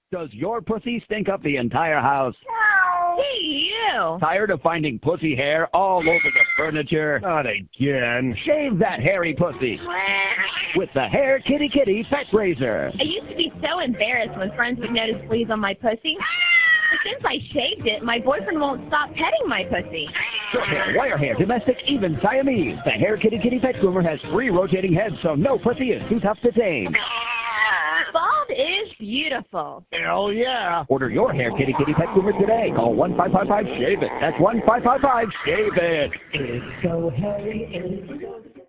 Does your pussy stink up the entire house? Hey, you! Tired of finding pussy hair all over the furniture? Not again. Shave that hairy pussy with the Hair Kitty Kitty Pet Razor. I used to be so embarrassed when friends would notice fleas on my pussy. But since I shaved it, my boyfriend won't stop petting my pussy. Short hair, wire hair, domestic, even Siamese. The Hair Kitty Kitty Pet Groomer has 3 rotating heads, so no pussy is too tough to tame. Bald is beautiful. Hell yeah. Order your Hair Kitty Kitty Pet Groomer today. Call 1-555-SHAVE-IT. That's 1-555-SHAVE-IT. It's so hairy, it's so